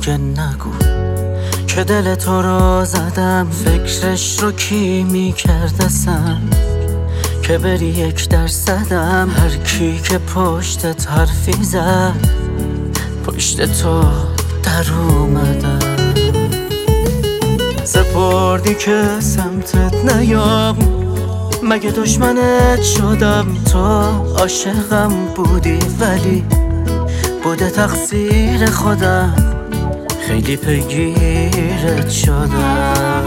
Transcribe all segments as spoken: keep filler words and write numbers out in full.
دیگه نگو که دل تو رو زدم. فکرش رو کی میکردسم که بری یک درصدم. هر کی که پشتت حرفی زد پشت تو در اومدم. سپردی که سمتت نیام، مگه دشمنت شدم؟ تو عاشقم بودی ولی بوده تقصیر خودم، خیلی پیگیرت شدم.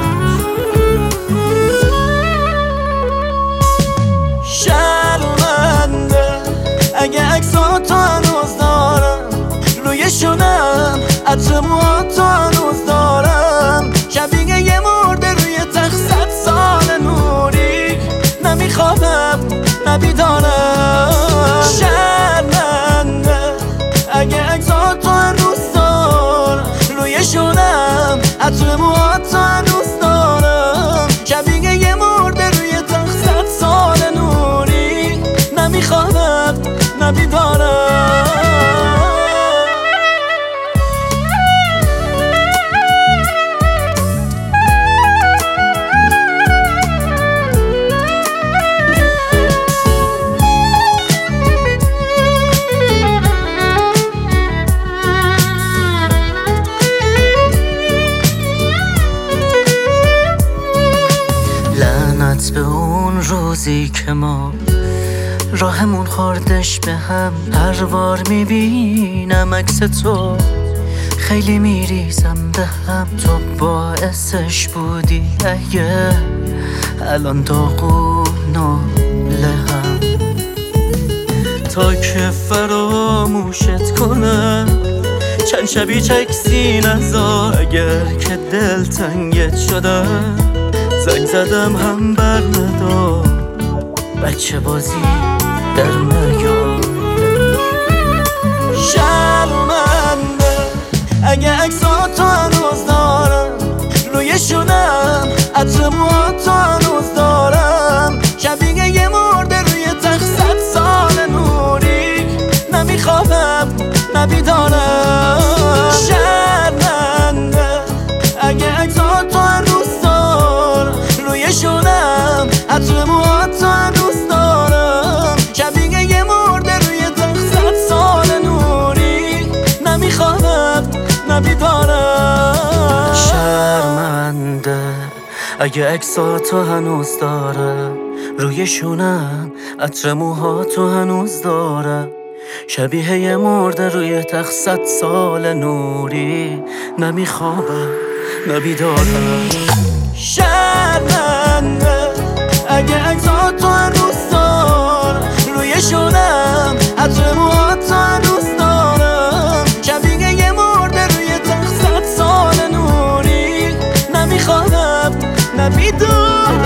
شرمنده اگه عکساتو هنوز دارم، روی شونم عطر موهاتو هنوز دارم. شبیه یه مرده روی تخت صد سال نوری، نمیخوابم نبیدارم. شرمنده اگه عکساتو هنوز دارم، روی شونم عطر موهاتو هنوز دارم. شبیه یه مرده روی تخت صد سال نوری، نمیخوابم نبیدارم. به اون روزی که ما راهمون خوردش به هم. هر بار میبینم عکس تو خیلی میریزم به هم. تو باعثش بودی اگه الان داغون و لهم. تا که فراموشت کنم چند شبی چکسی نذار. اگر که دل تنگت شدم زنگ زدم هم بر ندار. بچه بازی در نیار. شرمنده اگه عکساتو هنوز دارم، روی شونم عطر موهاتو هنوز دارم. شبیه یه مرده روی تخت صد سال نوری، نمیخوابم نبیدارم. شرمنده اگه عکساتو هنوز دارم، روی شونم عطر موهاتو هنوز دارم. شبیه یه مرده روی تخت صد سال نوری، نمیخوابم نبیدارم. شرمنده اگه عکساتو هنوز دارم، روی شونم عطر موهاتو هنوز دارم. شبیه یه مرده روی تخت صد سال نوری، نمیخوابم نبیدارم. شرمنده اگه عکساتو هنوز دارم، روی شونم عطر موهاتو هنوز دارم. شبیه یه مرده روی تخت صد سال نوری، نمیخوابم نبیدارم.